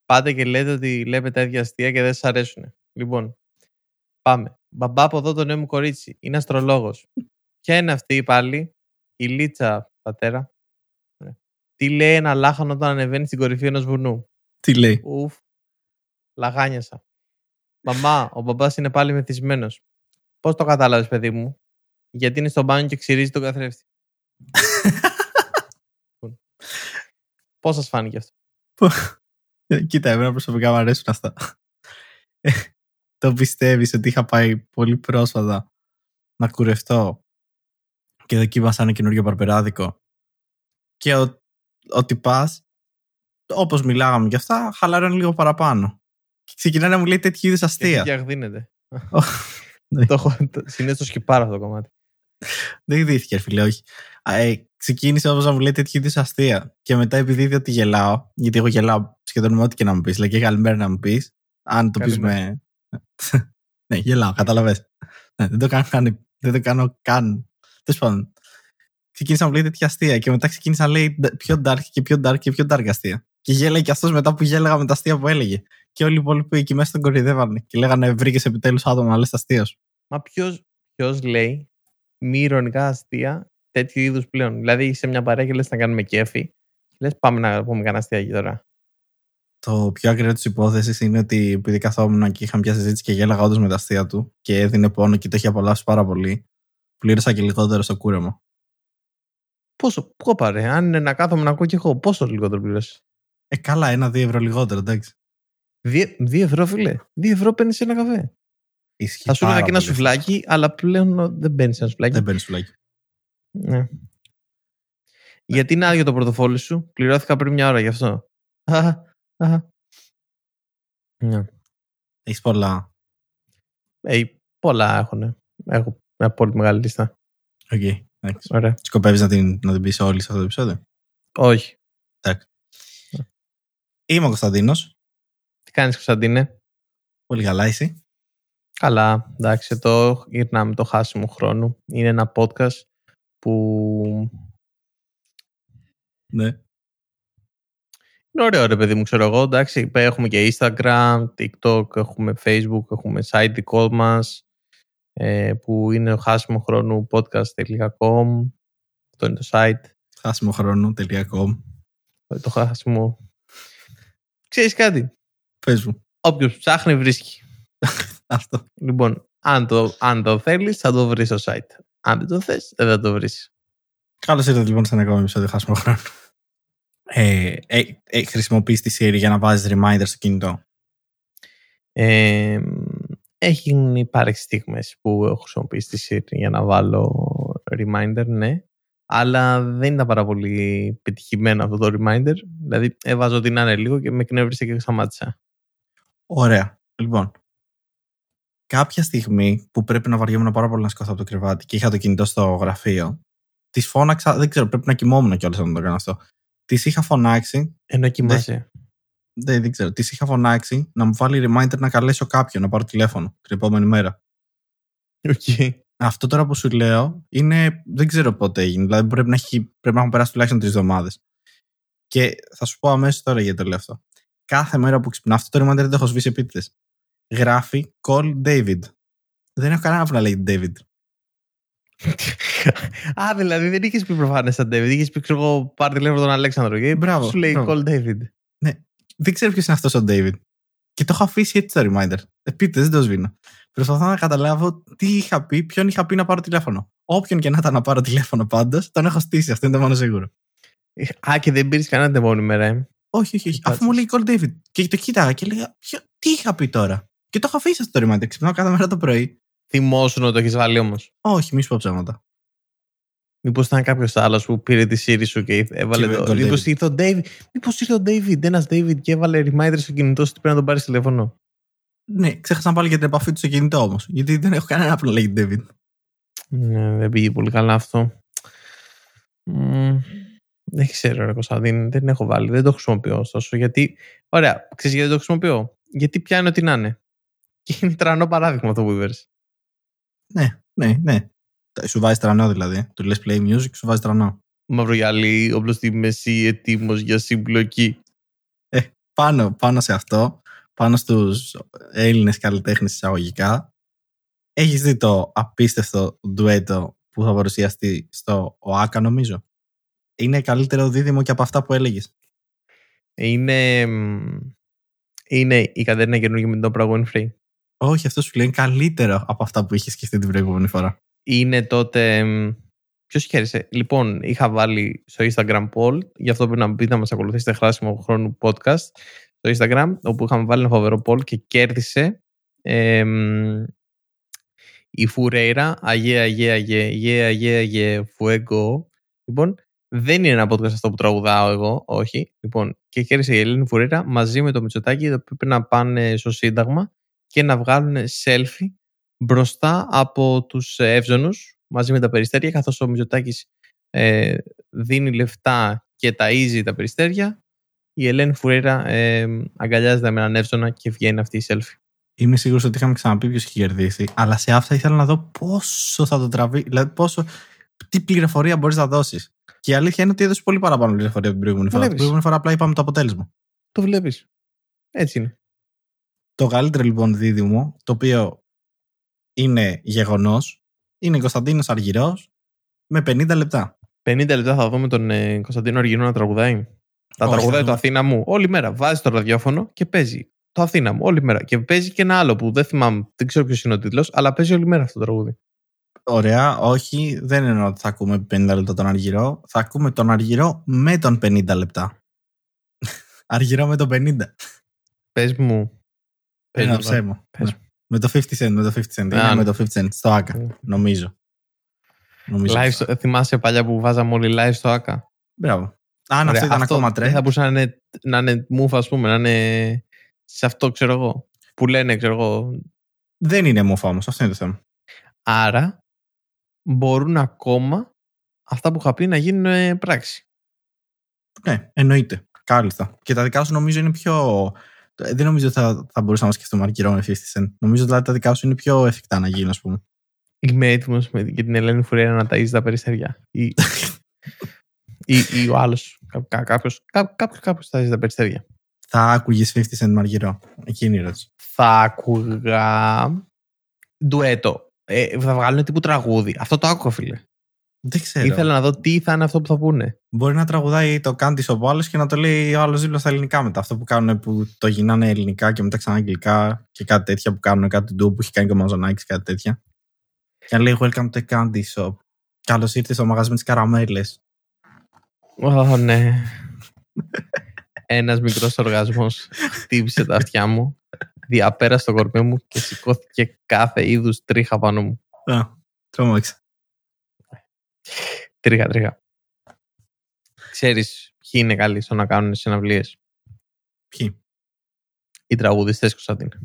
Πάτε και λέτε ότι λέμε τα ίδια αστεία και δεν σας αρέσουν. Λοιπόν, πάμε. Μπαμπά από εδώ το νέο μου κορίτσι. Είναι αστρολόγος. Ποια είναι αυτή πάλι? Η Λίτσα, πατέρα. Τι λέει ένα λάχανο όταν ανεβαίνει στην κορυφή ενός βουνού? Τι λέει? Ουφ. Λαγάνιασα. Μαμά, ο μπαμπάς είναι πάλι μεθυσμένος. Πώς το κατάλαβες, παιδί μου? Γιατί είναι στο μπάνιο και ξυρίζει τον καθρέφτη. Πώς σας φάνηκε αυτό? Κοίτα, εμένα προσωπικά μου αρέσουν αυτά. Το πιστεύεις ότι είχα πάει πολύ πρόσφατα να κουρευτώ και δοκίμασα ένα καινούριο παρπεράδικο και ότι πας, όπως μιλάγαμε και αυτά, χαλαρώνει λίγο παραπάνω και ξεκινάει να μου λέει τέτοιου είδους αστεία. Και αγδίνεται. Συνήθως το σκυπάρω αυτό το κομμάτι. Δεν γδύθηκε, φίλε, όχι. Ξεκίνησε όμως να μου λέει τέτοιου είδους αστεία και μετά επειδή είδε ότι γελάω, γιατί εγώ γελάω σχεδόν με ό,τι και να μου πεις, δηλαδή και καλημέρα να μου πεις, αν το πεις με... Ναι, γελάω, καταλαβες. Ναι, δεν το κάνω καν. Τέλος πάντων. Ξεκίνησα να μου λέει τέτοια αστεία και μετά ξεκίνησα να λέει πιο dark και πιο dark και πιο dark αστεία. Και γέλαγε και αυτός μετά που γέλαγα με τα αστεία που έλεγε. Και όλοι οι υπόλοιποι εκεί μέσα τον κορυδεύανε και λέγανε βρήκες επιτέλους άτομα να λες τα αστεία σου. Μα ποιος λέει μη ειρωνικά αστεία τέτοιου είδους πλέον? Δηλαδή σε μια παρέα και λες να κάνουμε κέφι. Λες πάμε να πούμε κανένα αστεία εκεί τώρα. Το πιο ακραίο της υπόθεσης είναι ότι επειδή καθόμουν και είχα μια συζήτηση και γέλαγα όντως με τα αστεία του και έδινε πόνο και το είχε απολαύσει πάρα πολύ, πλήρωσα και λιγότερο στο κούρεμα. Πόσο, πάρε, αν είναι να κάθομαι να ακούω και εγώ, πόσο λιγότερο πλήρωσε? Καλά, 1-2 ευρώ λιγότερο, εντάξει. 2 ευρώ, φίλε. 2 ευρώ παίρνεις ένα καφέ. Ισχύει. Θα σου έλεγα και ένα σουφλάκι, αλλά πλέον δεν παίρνεις ένα σουφλάκι. Δεν παίρνεις σουφλάκι. Ναι. Γιατί είναι άδειο το πορτοφόλι σου? Πληρώθηκα πριν μια ώρα γι' αυτό. Ναι. Έχεις πολλά? Πολλά έχω. Έχω μια πολύ μεγάλη λίστα. Οκ. Ωραία. Σκοπεύεις να την πεις όλη σε αυτό το επεισόδιο? Όχι. Εντάξει. Είμαι ο Κωνσταντίνος. Τι κάνεις, Κωνσταντίνε? Πολύ καλά, εσύ? Καλά, εντάξει, εδώ γυρνάμε το χάσιμο χρόνο. Είναι ένα podcast που... Ναι. Είναι ωραίο, ρε παιδί μου, ξέρω εγώ, εντάξει. Έχουμε και Instagram, TikTok, έχουμε Facebook, έχουμε site δικό μας, που είναι ο χάσιμο χρόνου podcast.com. Αυτό είναι το site. Χάσιμοχρόνου.com. Το χάσιμο. Ξέρεις κάτι? Πες μου. Όποιος ψάχνει βρίσκει. Αυτό. Λοιπόν, αν το θέλεις θα το βρεις στο site. Αν δεν το θες, δεν θα το βρεις. Καλώς ήρθατε λοιπόν σε ένα ακόμα επεισόδιο χάσιμο χρόνο. Χρησιμοποιείς τη Siri για να βάζεις reminder στο κινητό? Έχουν υπάρξει στιγμές που έχω χρησιμοποιήσει τη Siri για να βάλω reminder, ναι. Αλλά δεν ήταν πάρα πολύ πετυχημένο αυτό το reminder. Δηλαδή έβαζα ότι να είναι λίγο και με εκνεύρισε και σταμάτησα. Ωραία. Λοιπόν, κάποια στιγμή που πρέπει να βαριόμουν πάρα πολύ να σηκωθώ από το κρεβάτι και είχα το κινητό στο γραφείο, της φώναξα, δεν ξέρω, πρέπει να κοιμόμουν κιόλας να το κάνω αυτό. Της είχα φωνάξει. Ενώ κοιμάσαι. Δεν ξέρω. Της είχα φωνάξει να μου βάλει reminder να καλέσω κάποιον να πάρω τηλέφωνο την επόμενη μέρα. Okay. Αυτό τώρα που σου λέω είναι. Δεν ξέρω πότε έγινε. Δηλαδή πρέπει να έχουν περάσει τουλάχιστον 3 εβδομάδες. Και θα σου πω αμέσως τώρα γιατί το λέω αυτό. Κάθε μέρα που ξυπνάω, αυτό το reminder δεν το έχω σβήσει επίτηδες. Γράφει call David. Δεν έχω κανένα που να λέει David. Δηλαδή δεν είχες πει προφανές σαν David. Είχες πει, ξέρω εγώ, πάρε τηλέφωνο τον Αλέξανδρο. Και μπράβο, σου λέει call David. Ναι, δεν ξέρω ποιος είναι αυτός ο David. Και το έχω αφήσει έτσι το reminder. Επίτηδες δεν το σβήνω. Προσπαθώ να καταλάβω τι είχα πει, ποιον είχα πει να πάρω τηλέφωνο. Όποιον και να ήταν να πάρω τηλέφωνο πάντως, τον έχω στήσει. Αυτό είναι το μόνο σίγουρο. Και δεν πήρες κανένα την επόμενη μέρα, Όχι. Αφού μου λέει call David. Και το κοίταγα και λέγα, τι είχα πει τώρα. Και το έχω αφήσει αυτό το reminder. Ξυπνάω κάθε μέρα το πρωί. Θυμόσουν ότι το έχεις βάλει όμως? Όχι, μη σου πω ψέματα. Μήπως ήταν κάποιος άλλος που πήρε τη Siri σου και έβαλε το. Μήπως ήρθε ο David. Ένας David και έβαλε reminder στο κινητό σου ότι πρέπει να τον πάρεις τηλέφωνο. Ναι, ξέχασα να πάλι για την επαφή του στο κινητό όμως. Γιατί δεν έχω κανένα που να λέγει David. Ναι, δεν πήγε πολύ καλά αυτό. Δεν ξέρω, ρε Κωνσταντίνη, δεν έχω βάλει. Δεν το χρησιμοποιώ ωστόσο. Γιατί. Ωραία, ξέρεις γιατί το χρησιμοποιώ? Γιατί πιάνει ό,τι να είναι. Και είναι τρανό παράδειγμα αυτό που είπες. Ναι. Σου βάζει τρανό δηλαδή. Του λες play music, σου βάζει τρανό. Μαυρογιαλί, όπλο στη μέση, έτοιμος για συμπλοκή. πάνω σε αυτό, πάνω στους Έλληνες καλλιτέχνες εισαγωγικά, έχεις δει το απίστευτο ντουέτο που θα παρουσιαστεί στο ΟΑΚΑ, νομίζω? Είναι καλύτερο δίδυμο και από αυτά που έλεγες? Είναι η Κατερίνα καινούργια με τον Oprah Winfrey. Όχι, αυτό σου λέει είναι καλύτερο από αυτά που είχε σκεφτεί την προηγούμενη φορά. Είναι τότε. Ποιος χαίρεσε? Λοιπόν, είχα βάλει στο Instagram poll, γι' αυτό πρέπει να μπείτε να μας ακολουθήσετε χράσιμο χρόνου podcast στο Instagram, όπου είχαμε βάλει ένα φοβερό poll και κέρδισε η Φουρέιρα, αγέ, φουέγκο. Λοιπόν, δεν είναι ένα podcast αυτό που τραγουδάω εγώ, όχι. Λοιπόν, και κέρδισε η Ελένη Φουρέιρα μαζί με το Μητσοτάκη, που πρέπει να πάνε στο Σύνταγμα και να βγάλουν selfie μπροστά από τους εύζωνους μαζί με τα περιστέρια, καθώς ο Μητσοτάκης δίνει λεφτά και ταΐζει τα περιστέρια. Η Ελένη Φουρέιρα αγκαλιάζεται με έναν εύζωνα και βγαίνει αυτή η selfie. Είμαι σίγουρος ότι είχαμε ξαναπεί ποιος έχει κερδίσει, αλλά σε αυτά ήθελα να δω πόσο θα το τραβεί, δηλαδή τι πληροφορία μπορείς να δώσεις. Και η αλήθεια είναι ότι έδωσε πολύ παραπάνω πληροφορία από την προηγούμενη φορά. Την προηγούμενη φορά απλά είπαμε το αποτέλεσμα. Το βλέπεις. Έτσι είναι. Το καλύτερο λοιπόν δίδυμο, το οποίο είναι γεγονός, είναι Κωνσταντίνος Αργυρός με 50 λεπτά. 50 λεπτά θα δούμε τον Κωνσταντίνο Αργυρό να τραγουδάει. Θα τραγουδάει το Αθήνα μου όλη μέρα. Βάζει το ραδιόφωνο και παίζει το Αθήνα μου όλη μέρα. Και παίζει και ένα άλλο που δεν θυμάμαι, δεν ξέρω ποιος είναι ο τίτλος, αλλά παίζει όλη μέρα αυτό το τραγούδι. Ωραία, όχι, δεν εννοώ ότι θα ακούμε 50 λεπτά τον Αργυρό. Θα ακούμε τον Αργυρό με τον 50 λεπτά. Αργυρό με τον 50. Πες μου. Ένα ψέμα. Με το 50 Cent, με το 50 Cent. Είναι με το 50 Cent στο ΆΚΑ, νομίζω. Θυμάσαι παλιά που βάζαμε όλοι live στο ΆΚΑ? Μπράβο. Αν αυτό ήταν ακόμα τρέ. Θα μπορούσε να είναι μουφ, ας πούμε, να είναι σε αυτό, ξέρω εγώ. Που λένε, ξέρω εγώ. Δεν είναι μουφ όμως, αυτό είναι το θέμα. Άρα μπορούν ακόμα αυτά που είχα πει να γίνουν πράξη. Ναι, εννοείται. Κάλλιστα. Και τα δικά σου νομίζω είναι πιο. Δεν νομίζω ότι θα μπορούσαμε να σκεφτούμε Αργυρό με 50 Cent. Νομίζω ότι τα δικά σου είναι πιο εφικτά να γίνουν, ας πούμε. Είμαι έτοιμος για την Ελένη Φουρέιρα να ταΐζει τα περιστέρια. Ή ο άλλος. Κάποιος ταΐζει τα περιστέρια. Θα άκουγες 50 Cent με Αργυρό? Εκείνη η ερώτηση. Θα άκουγα ντουέτο. Θα βγάλουν τύπου τραγούδι. Αυτό το άκουγα, φίλε. Δεν ξέρω. Ήθελα να δω τι θα είναι αυτό που θα πούνε. Μπορεί να τραγουδάει το Κάντι ο άλλος και να το λέει ο άλλος δίπλα στα ελληνικά μετά. Αυτό που κάνουν, που το γυρνάνε ελληνικά και μετά ξανά αγγλικά και κάτι τέτοια που κάνουν, κάτι ντου που έχει κάνει και ο Μαζονάκης, κάτι τέτοια. Και να λέει Welcome to Candy Shop. Καλώς ήρθες στο μαγαζί με τις καραμέλες. Ναι. Ένας μικρός οργασμός χτύπησε τα αυτιά μου, διαπέρασε το κορμί μου και σηκώθηκε κάθε είδους τρίχα πάνω μου. Τρόμαξα. Τρίχα. Ξέρεις ποιοι είναι καλοί στο να κάνουν συναυλίες? Ποιοι? Οι τραγουδιστές, Κωνσταντίνε.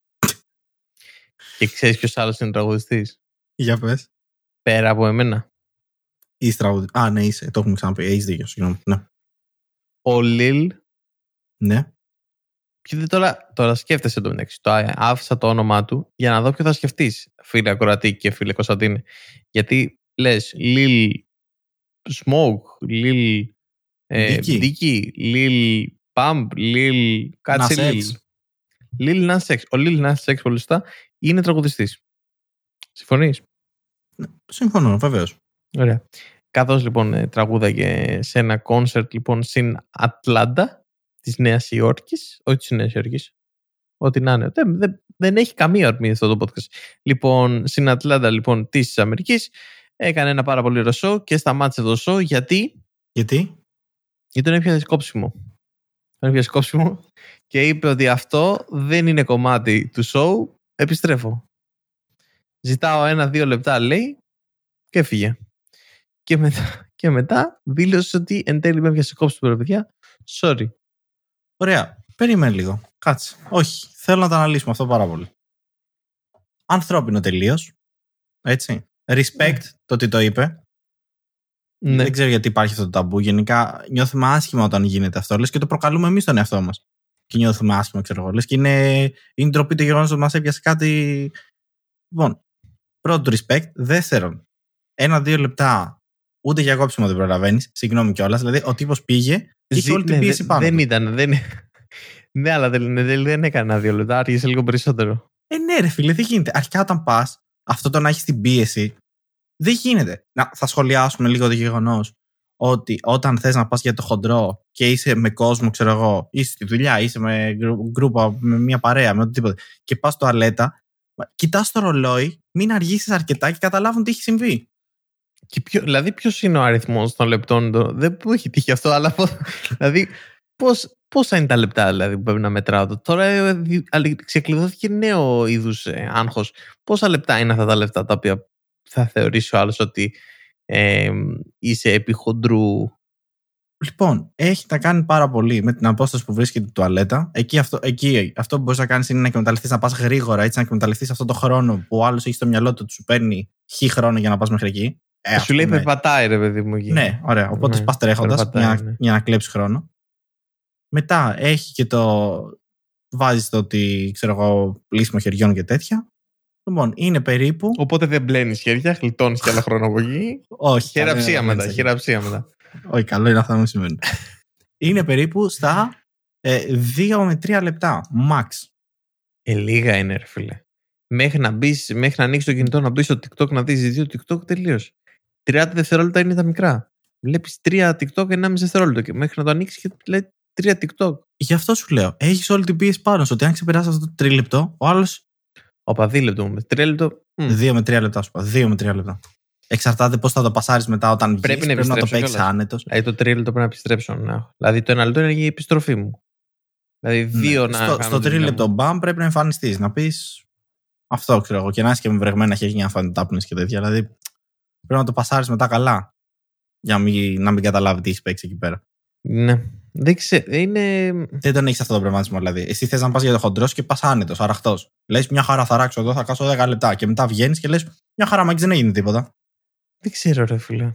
Και ξέρεις ποιος άλλος είναι τραγουδιστής? Για πες. Πέρα από εμένα. Είσαι τραγουδιστής. Ναι, είσαι. Το έχουμε ξαναπεί. Έχεις δίκιο, συγγνώμη. Ναι. Ο Λιλ. Ναι. Και τώρα σκέφτεσαι το μεταξύ. Άφησα το όνομά του για να δω ποιο θα σκεφτείς, φίλε Ακροατή και φίλε Κωνσταντίνε. Γιατί λες Lil Smoke, Lil Dicky, Lil Pump, Lil κάτσε Lil Nas X. Ο Lil Nas X, πολύ σωστά, είναι τραγουδιστής. Συμφωνείς? Συμφωνώ, βεβαίως. Ωραία. Καθώς λοιπόν τραγούδαγε σε ένα κόνσερτ λοιπόν στην Ατλάντα της Νέας Υόρκης, όχι της Νέας Υόρκης, ό,τι να είναι. Δεν έχει καμία ορμή αυτό το podcast. Λοιπόν, στην Ατλάντα λοιπόν της Αμερικής έκανε ένα πάρα πολύ ωραίο show και σταμάτησε το show γιατί τον έπιασε κόψιμο. Τον έπιασε κόψιμο και είπε ότι αυτό δεν είναι κομμάτι του show, επιστρέφω. Ζητάω 1-2 λεπτά, λέει, και έφυγε. Και μετά δήλωσε ότι εν τέλει με έπιασε κόψιμο, παιδιά. Sorry. Ωραία. Περίμενε λίγο. Κάτσε. Όχι. Θέλω να το αναλύσουμε αυτό πάρα πολύ. Ανθρώπινο τελείως. Έτσι. Respect το ότι το είπε. Ναι. Δεν ξέρω γιατί υπάρχει αυτό το ταμπού. Γενικά νιώθουμε άσχημα όταν γίνεται αυτό. Λες και το προκαλούμε εμείς τον εαυτό μας. Και νιώθουμε άσχημα, ξέρω εγώ. Λες και είναι ντροπή το γεγονός ότι μας έπιασε κάτι. Λοιπόν, πρώτο respect. Δεύτερον, 1-2 λεπτά ούτε για κόψιμο δεν προλαβαίνεις. Συγγνώμη κιόλας. Δηλαδή, ο τύπος πήγε και είχε όλη την πίεση πάνω. Ναι, αλλά δεν έκανε 2 λεπτά, άργησε λίγο περισσότερο. Ναι, ρε φίλε, δεν γίνεται. Αρχικά όταν πας, αυτό το να έχεις την πίεση, δεν γίνεται. Θα σχολιάσουμε λίγο το γεγονός ότι όταν θες να πας για το χοντρό και είσαι με κόσμο, ξέρω εγώ, είσαι στη δουλειά, είσαι με γκρούπα, με μια παρέα, με οτιδήποτε, και πας τουαλέτα, κοιτάς το ρολόι, μην αργήσεις αρκετά και καταλάβουν τι έχει συμβεί. Δηλαδή, ποιος είναι ο αριθμός των λεπτών? Δεν μου έχει τύχει αυτό, αλλά δηλαδή, πόσα είναι τα λεπτά δηλαδή, που πρέπει να μετράω? Τώρα ξεκλειδώθηκε νέο είδους άγχος. Πόσα λεπτά είναι αυτά τα λεπτά τα οποία θα θεωρήσει ο άλλος ότι είσαι επί χοντρού? Λοιπόν, έχει να κάνει πάρα πολύ με την απόσταση που βρίσκεται η τουαλέτα. Εκεί αυτό που μπορείς να κάνεις είναι να εκμεταλλευτείς, να πας γρήγορα, έτσι, να εκμεταλλευτείς αυτό το χρόνο που ο άλλος έχει στο μυαλό του, σου παίρνει χρόνο για να πας μέχρι εκεί. Σου λέει περπατάει, ρε παιδί μου, εκεί. Ναι, ωραία. Οπότε πας τρέχοντας για να κλέψεις χρόνο. Μετά έχει και το. Βάζεις το ότι, ξέρω εγώ, πλύσιμο χεριών και τέτοια. Λοιπόν, είναι περίπου. Οπότε δεν μπλένεις χέρια, γλιτώνεις και άλλα χρόνο από εκεί. Όχι. Χειραψία μετά. Όχι, καλό είναι αυτό να μην σημαίνει. Είναι περίπου στα 2 με 3 λεπτά. Max. Λίγα είναι, ρε φίλε. Μέχρι να ανοίξεις το κινητό, να μπεις στο TikTok, να δεις 2 TikTok, τελείως. 30 δευτερόλεπτα είναι τα μικρά. Βλέπεις 3 TikTok, 1,5 δευτερόλεπτο. Και μέχρι να το ανοίξεις και λέει 3 TikTok. Γι' αυτό σου λέω. Έχεις όλη την πίεση πάνω σου. Ότι αν ξεπεράσεις αυτό το τρίλεπτο, ο άλλος. Όπα, 2 λεπτό με 3 λεπτό. 2 με 3 λεπτά, σου είπα. 2 με 3 λεπτά. Εξαρτάται πώς θα το πασάρεις μετά όταν βγεις. Πρέπει να το παίξεις άνετος. Το 3 λεπτό πρέπει να επιστρέψω. Ναι. Δηλαδή το 1 λεπτό είναι η επιστροφή μου. Δηλαδή 2 να. Στο 3 λεπτό μπαμ πρέπει να εμφανιστείς. Να πεις αυτό, ξέρω εγώ. Και να είσαι και με βρεγμένα χέρια να φάνε τάπνες και τέτοια. Δηλαδή πρέπει να το πασάρεις μετά καλά. Για να μην καταλάβει τι έχει παίξει εκεί πέρα. Ναι. Δεν ξέρω. Δεν τον έχεις αυτό το πραγματισμό. Δηλαδή, εσύ θες να πας για το χοντρό και πας άνετος, αραχτός. Λες μια χαρά θα ράξω εδώ, θα κάτσω 10 λεπτά. Και μετά βγαίνεις και λες μια χαρά, μα δεν έγινε τίποτα. Δεν ξέρω, ρε φίλε.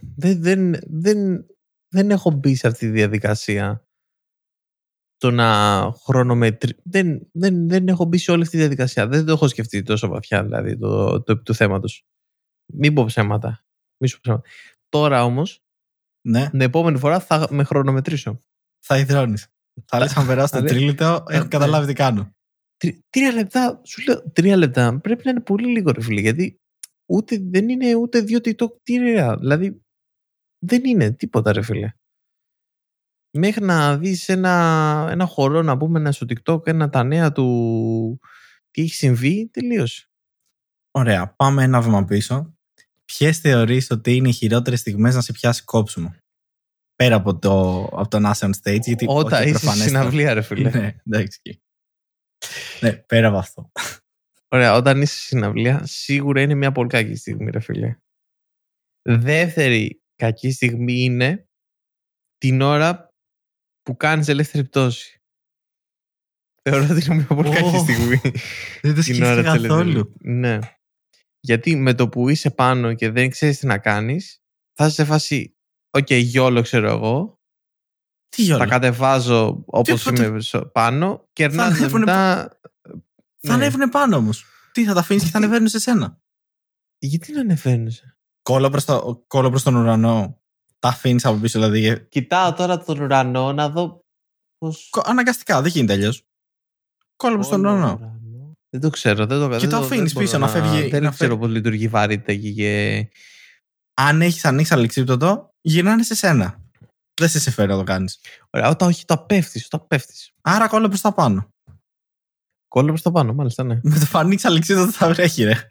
Δεν έχω μπει σε αυτή τη διαδικασία. Το να χρονομετρήσω. Δεν έχω μπει σε όλη αυτή τη διαδικασία. Δεν το έχω σκεφτεί τόσο βαθιά, δηλαδή, το επί του θέματος. Μην πω ψέματα. Τώρα όμως, ναι. την επόμενη φορά θα με χρονομετρήσω. Θα υδρώνεις. Θα λες αν περάσει το τρίλεπτο, έχω καταλάβει τι κάνω. 3 λεπτά, σου λέω 3 λεπτά πρέπει να είναι πολύ λίγο, ρε φίλε, γιατί δεν είναι ούτε 2 TikTok, δηλαδή δεν είναι τίποτα, ρε φίλε. Μέχρι να δεις ένα χορό, να πούμε, στο TikTok, τα νέα του, τι έχει συμβεί, τελείωσε. Ωραία, πάμε ένα βήμα πίσω. Ποιες θεωρείς ότι είναι οι χειρότερες στιγμές να σε πιάσει κόψιμο? Πέρα από το Nation Stage, γιατί όταν είσαι στη συναυλία, ρε φίλε. Ναι, εντάξει. Ναι, πέρα από αυτό. Ωραία, όταν είσαι στη συναυλία, σίγουρα είναι μια πολύ κακή στιγμή, ρε φίλε. Δεύτερη κακή στιγμή είναι την ώρα που κάνεις ελεύθερη πτώση. Θεωρώ ότι είναι μια πολύ κακή στιγμή. Δεν το σκέφτηκα καθόλου. Ναι. Γιατί με το που είσαι πάνω και δεν ξέρεις τι να κάνεις, θα είσαι σε φάση, γιόλο, ξέρω εγώ. Τι γιόλο? Θα κατεβάζω όπως είμαι πάνω και ερνάνε μετά. Θα ανέβουνε πάνω όμως. Τι, θα τα αφήνεις και θα ανεβαίνουν σε σένα? Γιατί να ανεβαίνουν? Κόλλο προς τον ουρανό. Τα αφήνεις από πίσω, δηλαδή. Κοιτάω τώρα τον ουρανό να δω πώς. Αναγκαστικά, δεν γίνεται αλλιώς. Κόλλο προς τον ουρανό. Δεν το ξέρω. Και το αφήνεις πίσω να φεύγει. Δεν ξέρω πώς λειτουργεί η βαρύτητα εκεί. Αν έχεις ανοίξει αλεξίπτωτο, γυρνάνε σε σένα. Δεν σε φέρει να το κάνεις. Ωραία, όταν πέφτεις. Άρα κόλλο προς τα πάνω. Κόλλο προς τα πάνω, μάλιστα, ναι. Με το ανοίξει αλεξίπτωτο θα βρέχει, ρε.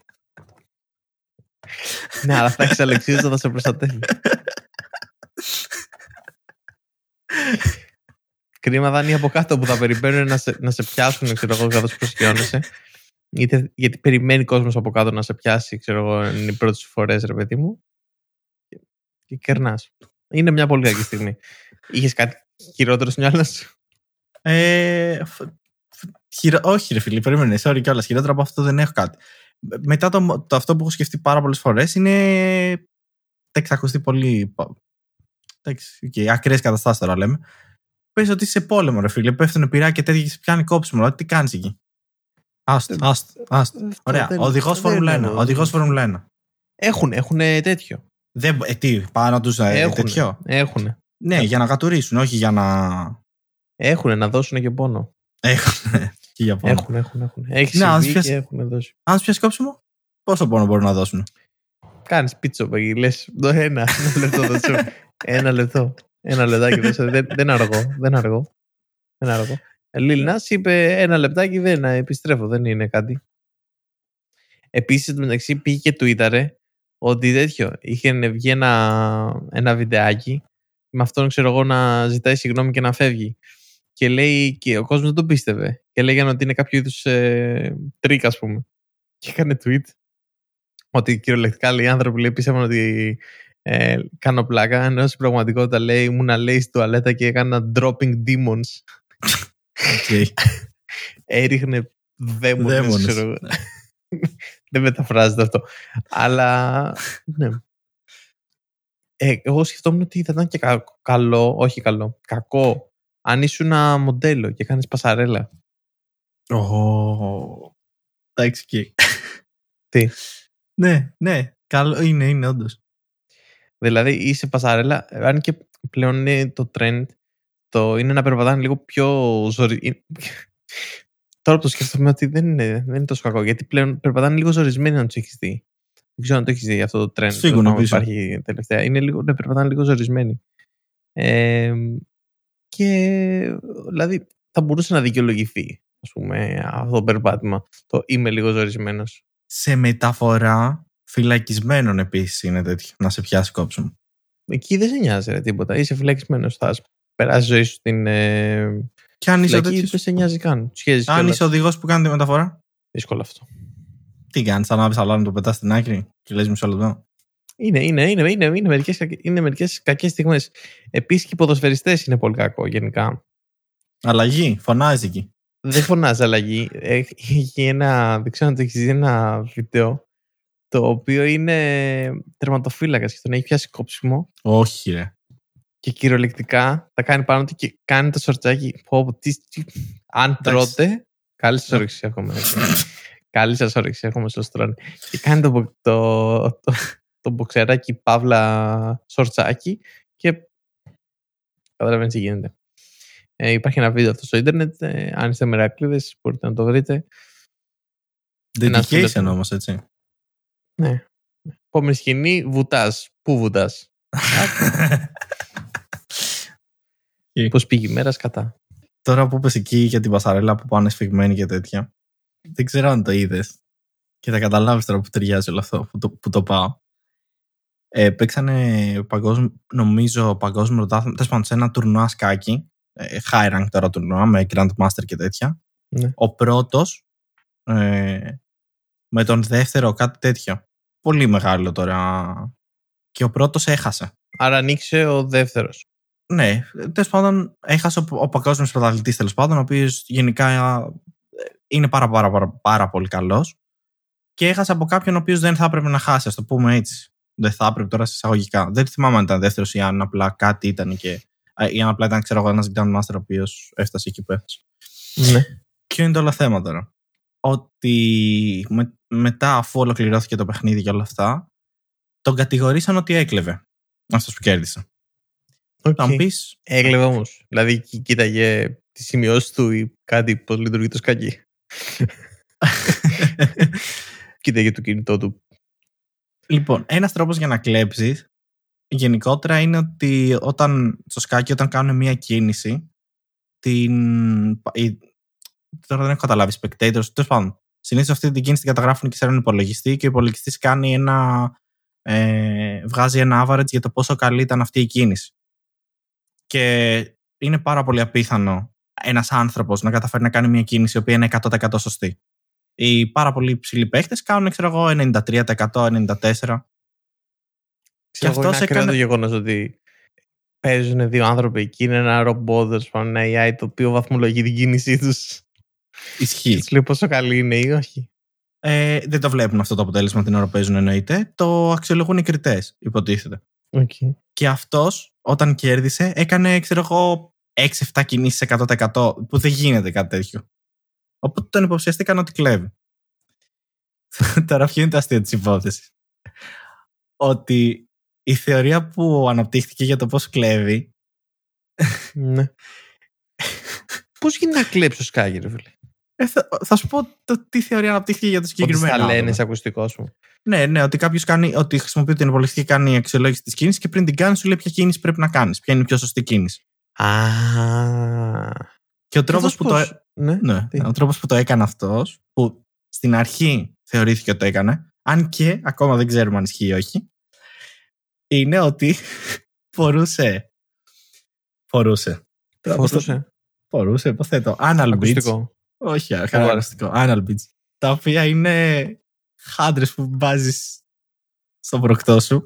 Ναι, αλλά θα έχεις αλεξίπτωτο, θα σε προστατεύει. Κρίμα θα είναι από κάτω που θα περιμένουν να σε πιάσουν, ξέρω εγώ, καθώς προσκιώνεσαι. Γιατί περιμένει κόσμος από κάτω να σε πιάσει, ξέρω εγώ, είναι οι πρώτες φορές, ρε παιδί μου. Και κερνάς. Είναι μια πολύ κακή στιγμή. Είχες κάτι χειρότερο στην μυαλά σου? Όχι, ρε φίλε, περίμενε. Sorry κιόλας. Χειρότερο από αυτό δεν έχω κάτι. Μετά το αυτό που έχω σκεφτεί πάρα πολλές φορές είναι. Θα ακουστεί πολύ. Ακραίες καταστάσεις τώρα λέμε. Πες ότι είσαι σε πόλεμο, ρε φίλε. Πέφτουν πυρά και τέτοια και σε πιάνει κόψιμο. Τι κάνεις εκεί? Άστο. Ωραία. Οδηγός Φόρμουλα 1. Έχουν τέτοιο. Τι, πάνω τους τέτοιο? Έχουν. Ναι, για να κατουρίσουν, όχι για να. Έχουν να δώσουν και πόνο. Έχουν. Και για πόνο. Έχουν. Έχει συμβεί και έχουν δώσει. Αν σου πιάσει κόψιμο, πόσο πόνο μπορούν να δώσουν? Κάνεις πίτσο, παγί, λες ένα λεπτό δώσω. Ένα λεπτάκι δώσω. Δεν αργώ. Λίλ Νας είπε ένα λεπτάκι, δεν επιστρέφω, δεν είναι κάτι. Επίσης, μεταξύ πήγε και τουίταρε ότι τέτοιο, είχε βγει ένα βιντεάκι με αυτόν, ξέρω εγώ, να ζητάει συγγνώμη και να φεύγει. Και λέει, και ο κόσμος δεν το πίστευε. Και λέγανε ότι είναι κάποιο είδους τρίκ, ας πούμε. Και έκανε tweet ότι κυριολεκτικά, λέει, οι άνθρωποι, λέει, πίστευαν ότι κάνω πλάκα, ενώ στην πραγματικότητα, λέει, ήμουνα, λέει, στη τουαλέτα και έκανα dropping demons. Okay. Έριχνε δαίμονες, ξέρω εγώ. Δεν μεταφράζεται αυτό. Αλλά, ναι. Εγώ σκεφτόμουν ότι θα ήταν και κακό, αν ήσουν ένα μοντέλο και κάνεις πασαρέλα. Εντάξει και... Τι? Ναι, καλό είναι όντως. Δηλαδή είσαι πασαρέλα, αν και πλέον είναι το trend, είναι να περπατάνε λίγο πιο Τώρα που το σκέφτομαι ότι δεν είναι τόσο κακό, γιατί πλέον περπατάνε λίγο ζορισμένοι, αν τους έχεις δει. Δεν ξέρω αν το έχεις δει αυτό το trend. Σίγουρα που υπάρχει τελευταία. Είναι λίγο, περπατάνε λίγο ζορισμένοι. Και δηλαδή θα μπορούσε να δικαιολογηθεί, ας πούμε, αυτό το περπάτημα. Το είμαι λίγο ζορισμένος. Σε μεταφορά φυλακισμένων επίσης είναι τέτοιο, να σε πιάσει κόψιμο. Εκεί δεν σε νοιάζει τίποτα. Είσαι φυλακισμένος. Θα περάσει ζωή σου στην και αν είσαι φυλακή, δεν σε νοιάζει καν. Αν είσαι οδηγός που κάνει τη μεταφορά. Δύσκολο αυτό. Τι κάνεις, θα ανάβεις αλάρμ, το πετάς στην άκρη και λες μισό λεπτό. Είναι μερικές κακές στιγμές. Επίσης και οι ποδοσφαιριστές είναι πολύ κακό γενικά. Αλλαγή, φωνάζει εκεί. Δεν φωνάζει αλλαγή. Έχει δεν ξέρω αν το έχεις δει, ένα βίντεο το οποίο είναι τερματοφύλακας και τον έχει πιάσει κόψιμο. Όχι ρε. Και κυριολεκτικά θα κάνει πάνω του και κάνει το σορτσάκι. Αν τρώτε, καλή σας όρεξη έχουμε. Καλή σας όρεξη έχουμε στο στρώνει. Και κάνει το μποξεράκι παύλα σορτσάκι και καταλαβαίνεις τι γίνεται. Υπάρχει ένα βίντεο αυτό στο ίντερνετ. Αν είστε μερακλείδες μπορείτε να το βρείτε. Dedication όμως, έτσι. Ναι. Επόμενη σκηνή, βουτάς. Πού βουτάς? Πώς πήγε η μέρα σκατά. Τώρα που είπες εκεί για την πασαρέλα που πάνε σφιγμένοι και τέτοια, δεν ξέρω αν το είδες και θα καταλάβεις τώρα που ταιριάζει όλο αυτό που το πάω. Παίξανε νομίζω παγκόσμιο πρωτάθλημα, τέλος πάντων σε ένα τουρνουά σκάκι, high rank τώρα τουρνουά με Grandmaster και τέτοια. Ναι. Ο πρώτος με τον δεύτερο κάτι τέτοιο. Πολύ μεγάλο τώρα. Και ο πρώτος έχασε. Άρα ανοίξε ο δεύτερος. Ναι, τέλος πάντων έχασε ο παγκόσμιος πρωταθλητής, τέλος πάντων, ο οποίος γενικά είναι πάρα πολύ καλός, και έχασε από κάποιον ο οποίος δεν θα έπρεπε να χάσει, ας το πούμε έτσι. Δεν θα έπρεπε τώρα σε εισαγωγικά. Δεν θυμάμαι αν ήταν δεύτερος ή αν απλά κάτι ήταν ή αν απλά ήταν, ξέρω εγώ, ένας Grandmaster ο οποίος έφτασε εκεί που έφτασε. Ναι. Ποιο είναι το όλο θέμα τώρα? Ότι μετά, αφού ολοκληρώθηκε το παιχνίδι και όλα αυτά, τον κατηγορήσαν ότι έκλεβε αυτός που κέρδισε. Okay. Έκλεβε όμως. Δηλαδή κοίταγε τις σημειώσεις του ή κάτι, πώς λειτουργεί το σκάκι. Κοίταγε το κινητό του. Λοιπόν, ένας τρόπος για να κλέψεις γενικότερα είναι ότι στο σκάκι όταν κάνουν μια κίνηση, τώρα δεν έχω καταλάβει, spectators, τέλος πάντων, συνήθως αυτή την κίνηση την καταγράφουν και σε έναν υπολογιστή και ο υπολογιστής βγάζει ένα average για το πόσο καλή ήταν αυτή η κίνηση. Και είναι πάρα πολύ απίθανο ένας άνθρωπος να καταφέρει να κάνει μια κίνηση η οποία είναι 100% σωστή. Οι πάρα πολύ ψηλοί παίχτες κάνουν, ξέρω εγώ, 93%, 94%. Και αυτό είναι ακραίο το γεγονός ότι παίζουν δύο άνθρωποι εκεί, είναι ένα ρομπότ, ένα AI το οποίο βαθμολογεί την κίνησή τους. Ισχύει. Τους λέει πόσο καλή είναι ή όχι. Δεν το βλέπουν αυτό το αποτέλεσμα την ώρα που παίζουν, εννοείται. Το αξιολογούν οι κριτές, υποτίθεται. Okay. Και αυτός όταν κέρδισε έκανε, ξέρω εγώ, 6-7 κινήσεις 100%, που δεν γίνεται κάτι τέτοιο. Οπότε τον υποψιαστήκαν ότι κλέβει. Τώρα ποιο είναι το αστείο της υπόθεσης? Ότι η θεωρία που αναπτύχθηκε για το πώς κλέβει ναι. Πώς γίνεται να κλέψει ο Σκάγι, ρε φίλε? Θα σου πω τι θεωρία αναπτύχθηκε για το συγκεκριμένο. Ότι θα λένε σε ακουστικό σου. Ναι, ότι κάποιος ότι χρησιμοποιεί την υπολογιστή και κάνει αξιολόγηση της κίνησης και πριν την κάνει σου λέει ποια κίνηση πρέπει να κάνεις. Ποια είναι η πιο σωστή κίνηση. Και ο τρόπος που το έκανε αυτός, που στην αρχή θεωρήθηκε ότι το έκανε, αν και ακόμα δεν ξέρουμε αν ισχύει ή όχι, είναι ότι φορούσε, πώς θέτω, anal beads. Όχι, ακουστικό. Anal beads. Τα οποία είναι χάντρες που βάζεις στον προκτό σου.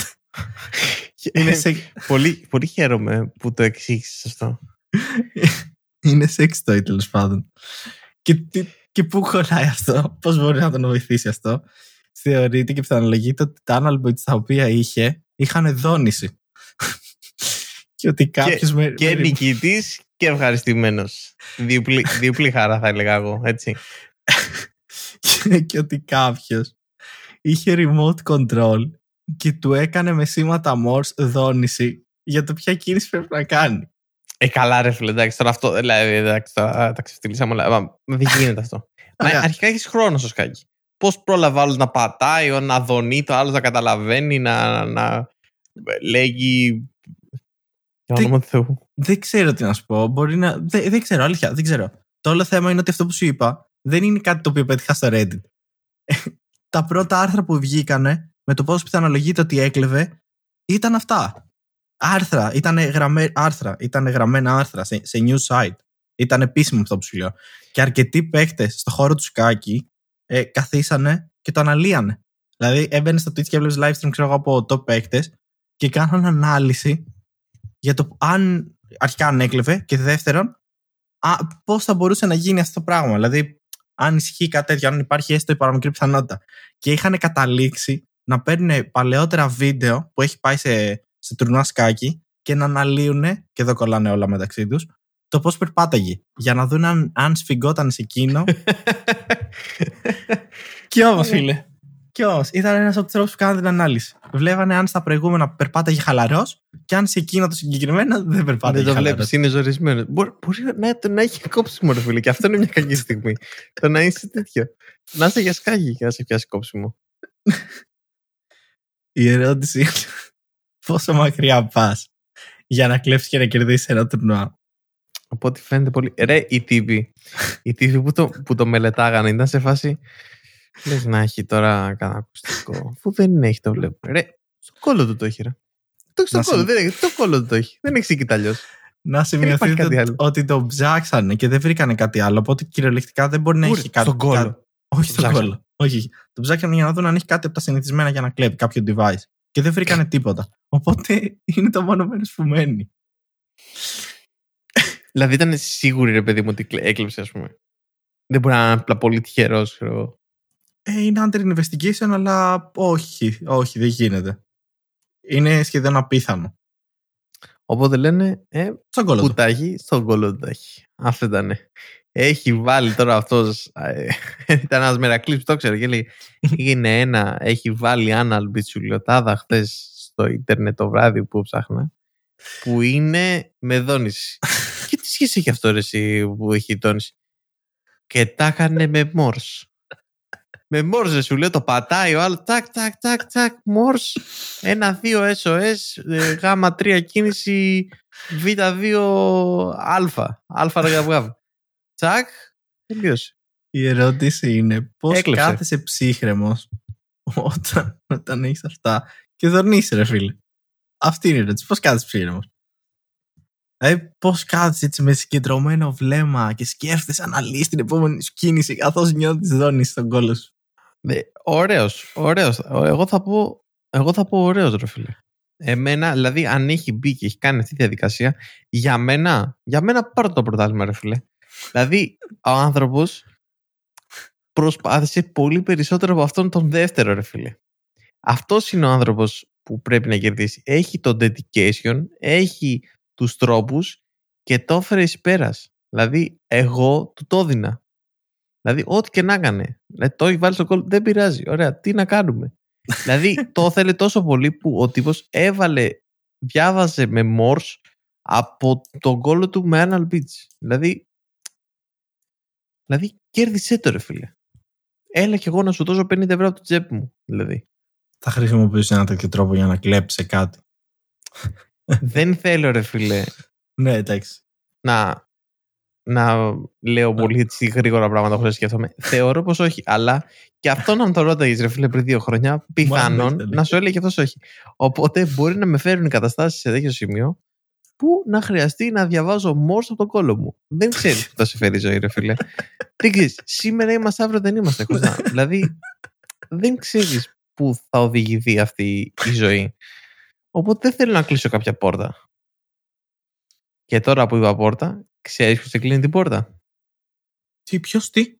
Πολύ χαίρομαι που το εξήγησες αυτό. Είναι sex toy, τέλος πάντων. Και πού κολλάει αυτό, πώς μπορεί να τον βοηθήσει αυτό? Θεωρείται και πιθανολογείται ότι τα anal beads τα οποία είχαν δόνηση. Και ότι κάποιος και νικητής και ευχαριστημένος. Διπλή χαρά θα έλεγα εγώ, έτσι. Και ότι κάποιος είχε remote control και του έκανε με σήματα Morse δόνηση για το ποια κίνηση πρέπει να κάνει. Καλά ρε φίλε, εντάξει, τώρα αυτό, δηλαδή, εντάξει, τώρα τα ξεφτυλίσαμε όλα, δεν γίνεται αυτό. Αρχικά έχεις χρόνο στο Σκάκι. Πώς πρόλαβε άλλος να πατάει, να δονεί, το άλλος να καταλαβαίνει, να λέγει... Δεν ξέρω τι να σου πω. Μπορεί να... Δεν ξέρω, αλήθεια, δεν ξέρω. Το όλο θέμα είναι ότι αυτό που σου είπα δεν είναι κάτι το οποίο πέτυχα στο Reddit. Τα πρώτα άρθρα που βγήκανε με το πώς πιθανολογείται ότι έκλεβε ήταν αυτά. Άρθρα, ήταν γραμμένα άρθρα σε news site. Ήταν επίσημο αυτό που σου λέω. Και αρκετοί παίκτες στο χώρο του Σκάκι καθίσανε και το αναλύανε. Δηλαδή έμπαινε στο Twitch και έβλεπες live stream, ξέρω εγώ, από top παίκτες και κάνανε ανάλυση για το αν αρχικά αν έκλεβε και δεύτερον πώς θα μπορούσε να γίνει αυτό το πράγμα. Δηλαδή αν ισχύει κάτι τέτοιο, αν υπάρχει έστω η παραμικρή πιθανότητα. Και είχαν καταλήξει να παίρνουν παλαιότερα βίντεο που έχει πάει σε τουρνουά Σκάκι και να αναλύουν, και εδώ κολλάνε όλα μεταξύ τους, το πώς περπάταγε. Για να δουν αν σφιγγόταν σε εκείνο. Και όμως, φίλε. Και όμως, ήταν ένας από τους τρόπους που κάνανε την ανάλυση. Βλέπανε αν στα προηγούμενα περπάταγε χαλαρός και αν σε εκείνο το συγκεκριμένο δεν περπάταγε. Δεν το βλέπεις, είναι ζορισμένο. Μπορεί να έχει κόψιμο, ρε φίλε, και αυτό είναι μια κακή στιγμή. Το να είσαι τέτοιο. Να είσαι για Σκάκι και να σε πιάσει κόψιμο. Η ερώτηση είναι πόσο μακριά πας για να κλέψεις και να κερδίσεις ένα τουρνουά. Από ό,τι φαίνεται πολύ. Ρε, οι τύποι που το μελετάγανε ήταν σε φάση. Λες να έχει τώρα κανένα ακουστικό. Αφού δεν έχει, το βλέπω. Ρε, στο κόλλο του το έχει, ρε. Το κόλλο του το έχει. Δεν έχει εκεί αλλιώς. Να σημειωθείτε ότι το ψάξανε και δεν βρήκανε κάτι άλλο. Οπότε κυριολεκτικά δεν μπορεί να έχει κάτι. Στον κόλλο. Όχι στον κόλλο. Όχι. Το ψάξανε για να δουν αν έχει κάτι από τα συνηθισμένα για να κλέβει κάποιο device. Και δεν βρήκανε τίποτα. Οπότε είναι το μόνο μέρος που μένει. Δηλαδή ήταν σίγουροι, ρε παιδί μου, ότι έκλεψε, ας πούμε. Δεν μπορεί να είναι απλά πολύ τυχερός, ξέρω εγώ. Είναι under investigation, αλλά όχι, δεν γίνεται. Είναι σχεδόν απίθανο. Οπότε λένε, στον κόλλο που τα έχει, στον κόλλο του τα έχει. Αυτό ήταν. Έχει βάλει τώρα αυτός, ήταν ένας μερακλής που το ξέρει και λέει, έχει βάλει anal μπιτσουλιοτάδα χθες στο ίντερνετ το βράδυ που ψάχνα, που είναι με δόνηση. Και τι σχέση έχει αυτό, ρε, εσύ, που έχει δόνηση? Και τα έκανε με Morse. Με Morse, σου λέω, το πατάει ο άλλος, τάκ, Morse, 1-2 SOS, Γ3 κίνηση, Β2 Α, τσακ, τελείωσε. Η ερώτηση είναι πώς έκλεψε. Κάθεσαι ψύχρεμος όταν έχεις αυτά και δονείσαι, ρε φίλε. Αυτή είναι η ερώτηση, πώς κάθεσαι ψύχρεμος? Δηλαδή πώς κάθεσαι έτσι με συγκεντρωμένο βλέμμα και σκέφτεσαι, αναλύσεις την επόμενη σου κίνηση καθώς νιώθεις δόνηση στον κόλλο σου? Ωραίος. Εγώ θα πω ωραίος, ρε φίλε. Εμένα, δηλαδή, αν έχει μπει και έχει κάνει αυτή τη διαδικασία, για μένα πάρω το πρωτάθλημα, ρε φίλε. Δηλαδή, ο άνθρωπος προσπάθησε πολύ περισσότερο από αυτόν τον δεύτερο, ρε φίλε. Αυτός είναι ο άνθρωπος που πρέπει να κερδίσει. Έχει το dedication, έχει τους τρόπους και το έφερε εις πέρας. Δηλαδή, εγώ του το έδινα. Δηλαδή, ό,τι και να έκανε. Το έχει βάλει στο κόλλο, δεν πειράζει. Ωραία, τι να κάνουμε? Δηλαδή, το ήθελε τόσο πολύ που ο τύπος διάβαζε με Morse από τον κόλλο του με anal beads. Δηλαδή, Δηλαδή, κέρδισε το, ρε φίλε. Έλα κι εγώ να σου δώσω 50 ευρώ από το τσέπη μου, δηλαδή. Θα χρησιμοποιήσω ένα τέτοιο τρόπο για να κλέψει κάτι. Δεν θέλω, ρε φίλε. Ναι, εντάξει. Να λέω πολύ έτσι γρήγορα πράγματα χωρίς να σκέφτομαι. Θεωρώ πως όχι. Αλλά και αυτό να το ρώταγες, ρε φίλε, πριν 2 χρόνια, πιθανόν να σου έλεγε αυτός όχι. Οπότε μπορεί να με φέρουν οι καταστάσεις σε τέτοιο σημείο που να χρειαστεί να διαβάζω Morse από τον κόλο μου. Δεν ξέρεις που θα σε φέρει η ζωή, ρε φίλε. Δεν ξέρεις. Σήμερα είμαστε, αύριο δεν είμαστε. Δηλαδή, δεν ξέρεις πού θα οδηγηθεί αυτή η ζωή. Οπότε δεν θέλω να κλείσω κάποια πόρτα. Και τώρα που είπα πόρτα, ξέρεις ποιος κλείνει την πόρτα? Ποιος τι?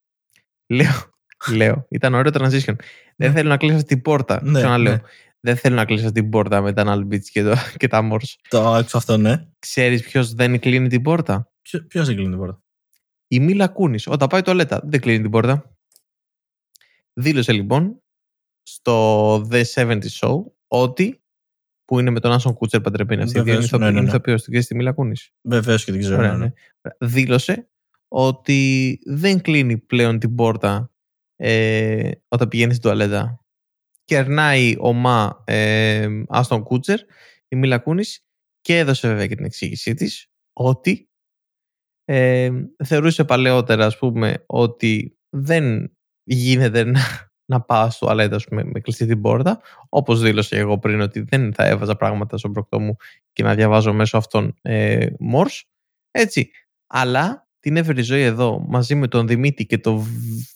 Λέω. Ήταν ωραίο transition. Δεν θέλω να κλείσω την πόρτα. Ξαναλέω. Ναι. Δεν θέλω να κλείσω την πόρτα με τα Nalbits και τα Morse. Το άκουσα αυτό, ναι. Ξέρεις ποιος δεν κλείνει την πόρτα? Ποιος δεν κλείνει την πόρτα? Η Μίλα Κούνις. Όταν πάει τουαλέτα, δεν κλείνει την πόρτα. Δήλωσε λοιπόν στο The 70 Show ότι. Που είναι με τον Άσον Κούτσερ παντρεμένη αυτή. Είναι ηθοποιός, την ξέρεις τη Μίλα Κούνις? Βεβαίως και την ξέρω. Ναι. Δήλωσε ότι δεν κλείνει πλέον την πόρτα όταν πηγαίνει στην τουαλέτα. Κερνάει ομά Άστον Κούτσερ, η Μίλα Κούνις, και έδωσε βέβαια και την εξήγησή της ότι θεωρούσε παλαιότερα, ας πούμε, ότι δεν γίνεται να πάω στο τουαλέτα με κλειστή την πόρτα, όπως δήλωσε εγώ πριν ότι δεν θα έβαζα πράγματα στον προκτό μου και να διαβάζω μέσω αυτών Morse, έτσι. Αλλά την έφερε η ζωή εδώ μαζί με τον Δημήτρη και το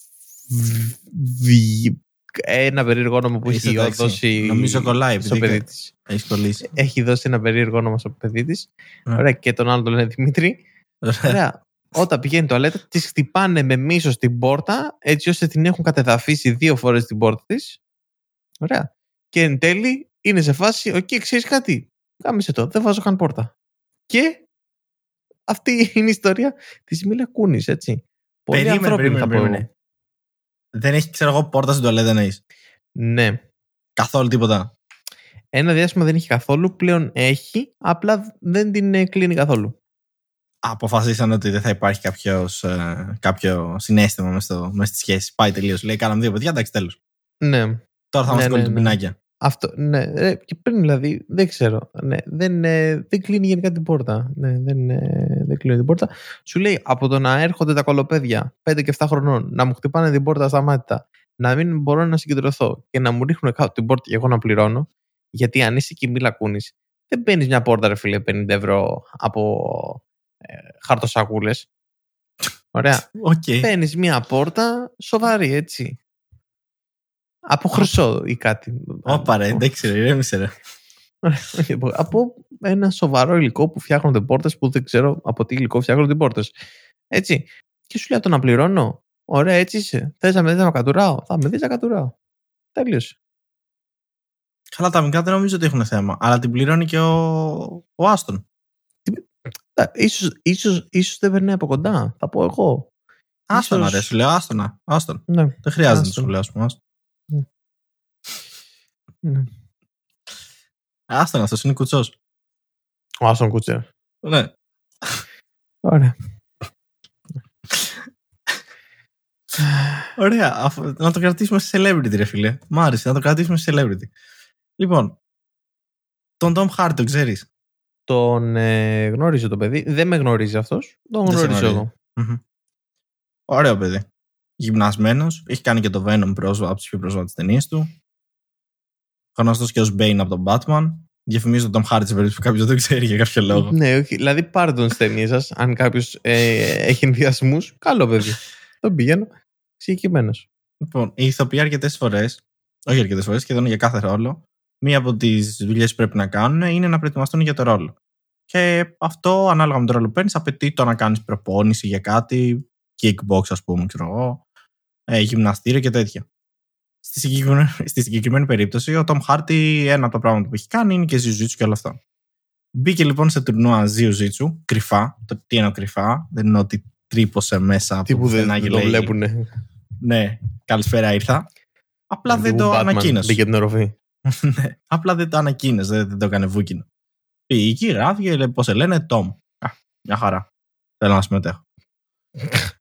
ένα περίεργο όνομα που έχει δώσει. Νομίζω κολλάει στο παιδί της. Έχει δώσει ένα περίεργο όνομα στο παιδί της. Ωραία, και τον άλλο τον λένε Δημήτρη. Ωραία. Όταν πηγαίνει τουαλέτα, της χτυπάνε με μίσος την πόρτα, έτσι ώστε την έχουν κατεδαφίσει 2 φορές την πόρτα της. Ωραία. Και εν τέλει είναι σε φάση, ξέρεις κάτι, κάμισε το, δεν βάζω καν πόρτα. Και αυτή είναι η ιστορία της Μίλα Κούνις, έτσι. Πολύ ανθρώπινη θα πω. Δεν έχει, ξέρω εγώ, πόρτα στην τουαλέτα να έχεις? Ναι. Καθόλου τίποτα? Ένα διάστημα δεν έχει καθόλου, πλέον έχει, απλά δεν την κλείνει καθόλου. Αποφασίσαν ότι δεν θα υπάρχει κάποιο συναίσθημα μέσα στη σχέση. Πάει τελείως. Λέει, κάναμε 2 παιδιά, εντάξει, τέλος. Ναι. Τώρα θα μας κόλλει το πινάκια. Αυτό, ναι. Και πριν δηλαδή, δεν ξέρω. Ναι, δεν κλείνει γενικά την πόρτα. Ναι, δεν κλείνει την πόρτα. Σου λέει, από το να έρχονται τα κολοπέδια 5 και 7 χρονών, να μου χτυπάνε την πόρτα στα μάτια, να μην μπορώ να συγκεντρωθώ και να μου ρίχνουν κάτω την πόρτα και εγώ να πληρώνω, γιατί αν είσαι και η Μίλα Κούνις, δεν παίρνεις μια πόρτα, ρε φίλε, 50 ευρώ από χαρτοσακούλες. Ωραία. Παίρνεις μια πόρτα σοβαρή, έτσι. Από χρυσό ή κάτι. Όπα ρε, δεν ξέρω, ηρέμησε ρε. Από ένα σοβαρό υλικό που φτιάχνονται πόρτες, που δεν ξέρω από τι υλικό φτιάχνονται πόρτες. Έτσι. Και σου λέει, το να πληρώνω. Ωραία, έτσι είσαι. Θες να με δεις να κατουράω? Θα με δεις να κατουράω. Τέλειωσε. Καλά, τα μικρά δεν νομίζω ότι έχουν θέμα. Αλλά την πληρώνει και ο Άστον. Ίσως δεν περνάει από κοντά. Θα πω εγώ. Άστονα, ρε, σου λέω, άστον. Ναι. Δεν χρειάζεται να σου λέω, ας πούμε. Ναι. Άστον, αυτός είναι κουτσός. Ο Άστον Κούτσερ. Ναι. Ωραία. Ωραία. Να το κρατήσουμε σε celebrity, ρε φίλε. Μ' άρεσε να το κρατήσουμε σε celebrity. Λοιπόν, τον Tom Hardy τον ξέρεις? Τον γνώριζε το παιδί. Δεν με γνωρίζει αυτός. Τον γνωρίζω εγώ. Ωραίο παιδί. Γυμνασμένος. Έχει κάνει και το Venom από τις πιο πρόσφατες ταινίες του. Γνωστός και ως Bane από τον Batman. Διαφημίζω τον Tom Hardy σε περίπτωση που κάποιος δεν ξέρει για κάποιο λόγο. Ναι, όχι. Δηλαδή πάρε τον στις ταινίες σας. Αν κάποιος έχει ενδιασμούς, καλό παιδί. Τον πηγαίνω συγκεκριμένος. Λοιπόν, η ηθοποιοί αρκετές φορές, όχι αρκετές φορές, σχεδόν για κάθε ρόλο, μία από τις δουλειές που πρέπει να κάνουν είναι να προετοιμαστούν για το ρόλο. Και αυτό, ανάλογα με το ρόλο που παίρνεις, απαιτεί το να κάνεις προπόνηση για κάτι, kickbox, ας πούμε, ξέρω εγώ, γυμναστήριο και τέτοια. Στη συγκεκριμένη περίπτωση, ο Tom Hardy, ένα από τα πράγματα που έχει κάνει είναι και jiu-jitsu και όλα αυτά. Μπήκε λοιπόν σε τουρνουά jiu-jitsu, κρυφά. Το τι εννοώ κρυφά, δεν είναι ότι τρύπωσε μέσα από που δεν το βλέπουνε. Ναι, καλησπέρα, ήρθα. Απλά δεν το ανακοίνωσε. Μπήκε την οροφή. Απλά δεν το ανακοίνωσε, δεν το έκανε βούκινο. Πήγε εκεί, γράφει, πώς σε λένε, Tom. Μια χαρά. Θέλω να συμμετέχω.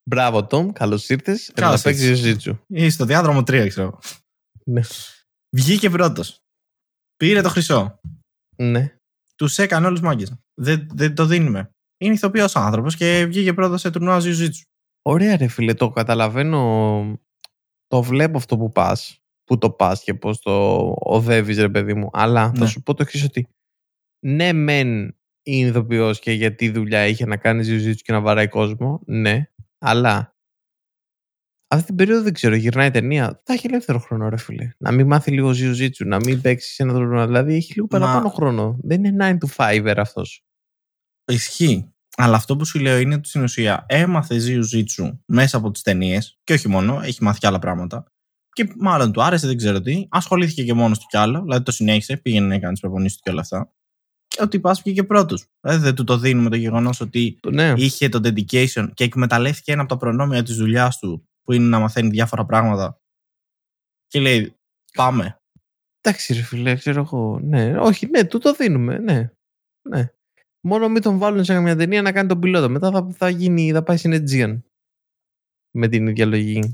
Μπράβο, Τόμ, καλώς ήρθες. Έλα να παίξεις Jiu-Jitsu. Είσαι στο διάδρομο 3, ξέρω. Ναι. Βγήκε πρώτος. Πήρε το χρυσό. Ναι. Τους έκανε όλους μάγκες. Δεν το δίνουμε. Είναι ηθοποιός άνθρωπος και βγήκε πρώτος σε τουρνουά Jiu-Jitsu. Ωραία, ρε φίλε, το καταλαβαίνω. Το βλέπω αυτό που πας. Που το πας και πώς το οδεύεις, ρε παιδί μου. Αλλά θα σου πω το εξής, ότι ναι, μεν είναι ηθοποιός και γιατί δουλειά είχε να κάνει Jiu-Jitsu και να βαράει κόσμο. Ναι, αλλά αυτή την περίοδο δεν ξέρω, γυρνάει ταινία. Θα έχει ελεύθερο χρόνο, ρε φίλε. Να μην μάθει λίγο Jiu-Jitsu, να μην παίξει σε ένα τουρνουά. Δηλαδή έχει λίγο παραπάνω χρόνο. Δεν είναι 9 to 5 αυτός. Ισχύει. Αλλά αυτό που σου λέω είναι ότι στην ουσία έμαθε Jiu-Jitsu μέσα από τις ταινίες και όχι μόνο, έχει μάθει και άλλα πράγματα. Και μάλλον του άρεσε, δεν ξέρω τι. Ασχολήθηκε και μόνος του κι άλλο, δηλαδή το συνέχισε, πήγαινε να κάνει τις προπονήσεις του και όλα αυτά. Και ότι πας βγήκε πρώτος. Δηλαδή δεν του το δίνουμε το γεγονός ότι είχε το dedication και εκμεταλλεύτηκε ένα από τα προνόμια της δουλειάς του, που είναι να μαθαίνει διάφορα πράγματα. Και λέει, πάμε. Εντάξει, ρε φίλε, ξέρω εγώ. Ναι, όχι, ναι, του το δίνουμε. Ναι. Μόνο μην τον βάλουν σε μια ταινία να κάνει τον πιλότο. Μετά θα πάει στην Aegean. Με την ίδια λογική.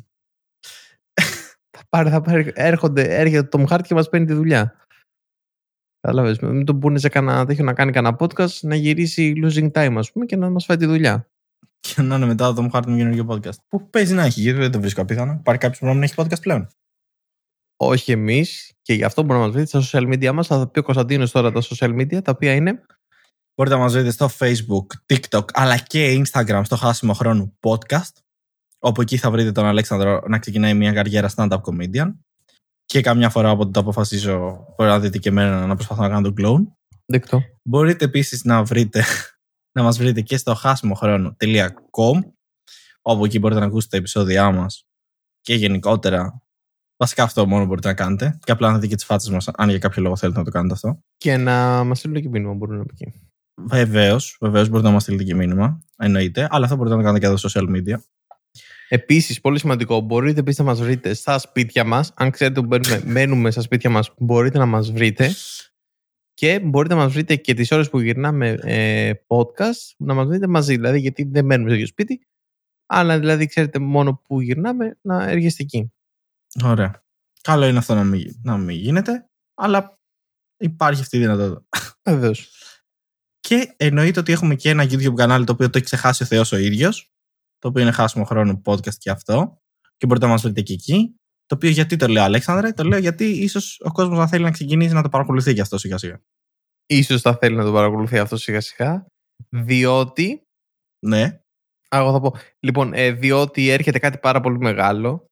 Έρχεται το Tom Hardy και μας παίρνει τη δουλειά. Κατάλαβες. Μην τον πούνε σε κανένα τέτοιο να κάνει κανένα podcast, να γυρίσει losing time, ας πούμε, και να μας φάει τη δουλειά. Και να είναι μετά το Tom Hardy με καινούργιο podcast. Που παίζει να έχει, γιατί δεν το βρίσκω απίθανο. Υπάρχει κάποιος που να μην έχει podcast πλέον. Όχι εμείς, και γι' αυτό μπορείτε να μας βρείτε στα social media μας. Θα πει ο Κωνσταντίνος τώρα τα social media, τα οποία είναι. Μπορείτε να μας βρείτε στο Facebook, TikTok, αλλά και Instagram στο Χάσιμο Χρόνου Podcast. Όπου εκεί θα βρείτε τον Αλέξανδρο να ξεκινάει μια καριέρα stand-up comedian. Και καμιά φορά όποτε το αποφασίζω, μπορείτε να δείτε και εμένα να προσπαθώ να κάνω τον κλόουν. Δεκτό. Μπορείτε επίσης να μας βρείτε και στο χάσιμοχρόνο.com, όπου εκεί μπορείτε να ακούσετε τα επεισόδια μας και γενικότερα. Βασικά αυτό μόνο μπορείτε να κάνετε. Και απλά να δείτε και τις φάτσες μας, αν για κάποιο λόγο θέλετε να το κάνετε αυτό. Και να μας στείλετε και μήνυμα, μπορούν να πει εκεί. Βεβαίως, μπορείτε να μας στείλετε και μήνυμα. Εννοείται. Αλλά αυτό μπορείτε να το κάνετε και εδώ στο social media. Επίσης, πολύ σημαντικό, μπορείτε επίσης να μας βρείτε στα σπίτια μας. Αν ξέρετε που μένουμε στα σπίτια μας, μπορείτε να μας βρείτε. Και μπορείτε να μας βρείτε και τις ώρες που γυρνάμε podcast, να μας βρείτε μαζί. Δηλαδή, γιατί δεν μένουμε στο ίδιο σπίτι, αλλά δηλαδή ξέρετε μόνο που γυρνάμε να έρχεστε εκεί. Ωραία. Καλό είναι αυτό να μην γίνεται, αλλά υπάρχει αυτή η δυνατότητα. Βεβαίως. Και εννοείται ότι έχουμε και ένα YouTube κανάλι το οποίο το έχει ξεχάσει ο Θεός ο ίδιος, το οποίο είναι Χάσιμο Χρόνο Podcast και αυτό, και μπορείτε να μας βρείτε και εκεί. Το οποίο γιατί το λέω, Αλέξανδρε? Το λέω γιατί ίσως ο κόσμος να θέλει να ξεκινήσει να το παρακολουθεί και αυτό σιγά σιγά. Ίσως θα θέλει να το παρακολουθεί αυτό σιγά σιγά, διότι. Ναι. Εγώ θα πω. Λοιπόν, διότι έρχεται κάτι πάρα πολύ μεγάλο.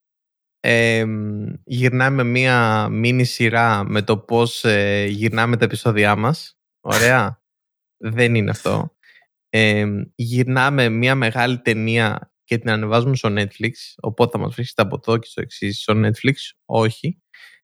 Γυρνάμε μία μίνι σειρά με το πώς γυρνάμε τα επεισόδια μας. Ωραία. Δεν είναι αυτό. Γυρνάμε μία μεγάλη ταινία και την ανεβάζουμε στο Netflix. Οπότε θα μας βρίσκεται από εδώ και στο εξής στο Netflix. Όχι.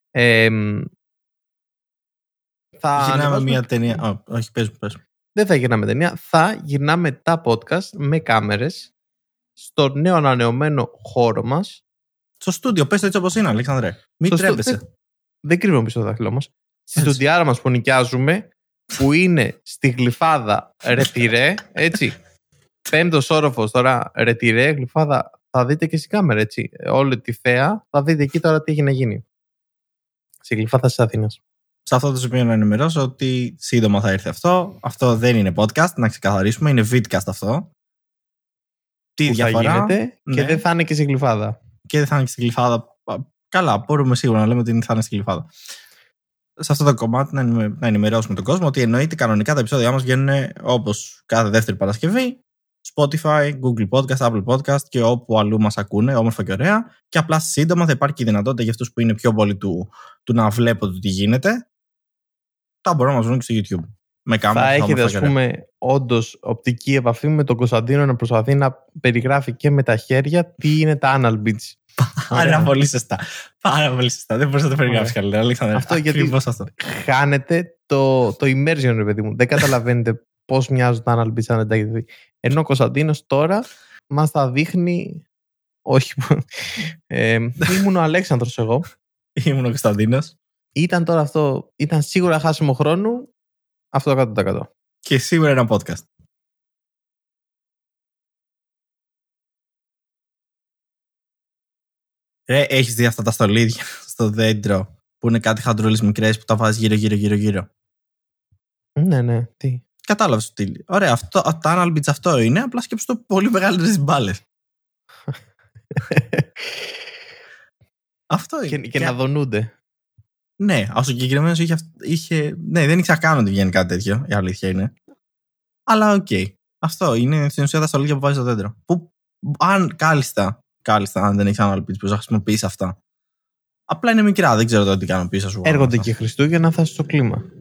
Θα γυρνάμε μία ταινία. Όχι, πες. Δεν θα γυρνάμε ταινία. Θα γυρνάμε τα podcast με κάμερες στο νέο ανανεωμένο χώρο μας. Στο στούντιο, πες το έτσι όπως είναι, Αλέξανδρε. Μην τρέπεσαι. Δεν κρύβουμε πίσω το δάχτυλό μας. Στη στουντιάρα μας που νοικιάζουμε, που είναι στη Γλυφάδα Ρετυρέ, έτσι. 5ος όροφος τώρα, Ρετυρέ, Γλυφάδα. Θα δείτε και στην κάμερα, έτσι. Όλη τη θέα, θα δείτε εκεί τώρα τι έχει να γίνει. Στη Γλυφάδα της Αθήνας. Σε αυτό το σημείο να ενημερώσω ότι σύντομα θα έρθει αυτό. Αυτό δεν είναι podcast, να ξεκαθαρίσουμε. Είναι vidcast αυτό. Τι που διαφορά. Θα γίνεται, ναι. Και δεν θα είναι και στη Γλυφάδα. Και δεν θα είναι και στη Γλυφάδα. Καλά, μπορούμε σίγουρα να λέμε ότι θα είναι στη Γλυφάδα. Σε αυτό το κομμάτι να ενημερώσουμε τον κόσμο ότι εννοείται κανονικά τα επεισόδια μας βγαίνουν όπως κάθε δεύτερη Παρασκευή. Spotify, Google Podcast, Apple Podcast και όπου αλλού μας ακούνε, όμορφα και ωραία. Και απλά σύντομα θα υπάρχει και η δυνατότητα για αυτούς που είναι πιο πολύ του να βλέπω τι γίνεται. Θα μπορούν να μας βρουν και στο YouTube. Θα έχετε, ας πούμε, όντως οπτική επαφή με τον Κωνσταντίνο να προσπαθεί να περιγράφει και με τα χέρια τι είναι τα anal beats. Πάρα πολύ σωστά. Δεν μπορείς να το περιγράψεις καλύτερα. Αυτό γιατί χάνετε το immersion, ρε παιδί μου. Δεν καταλαβαίνετε πώς μοιάζουν τα anal beats αν δεν τα έχετε δει. Ενώ ο Κωνσταντίνος τώρα μας θα δείχνει. Όχι. Ήμουν ο Αλέξανδρος εγώ. Ήμουν ο Κωνσταντίνος. Ήταν τώρα αυτό. Ήταν σίγουρα χάσιμο χρόνου. Αυτό 100%. Και σίγουρα ένα podcast. Έχεις δει αυτά τα στολίδια στο δέντρο που είναι κάτι χαντρούλες μικρές που τα βάζεις γύρω. Ναι, τι. Κατάλαβες τι. Ωραία, τα anal beads αυτό είναι, απλά σκέψου το πολύ μεγαλύτερες μπάλες. Αυτό είναι. Και να δονούνται. Ναι, ο συγκεκριμένος είχε. Ναι, δεν ήξερα καν ότι βγαίνει κάτι τέτοιο. Η αλήθεια είναι. Αλλά οκ. Αυτό είναι στην ουσία τα στολίδια που βάζει στο δέντρο. Που αν κάλλιστα, αν δεν έχει ανάλυση που θα χρησιμοποιήσει αυτά. Απλά είναι μικρά, δεν ξέρω τώρα τι κάνω πίσω σου. Έρχονται και Χριστούγεννα, θα στο κλίμα.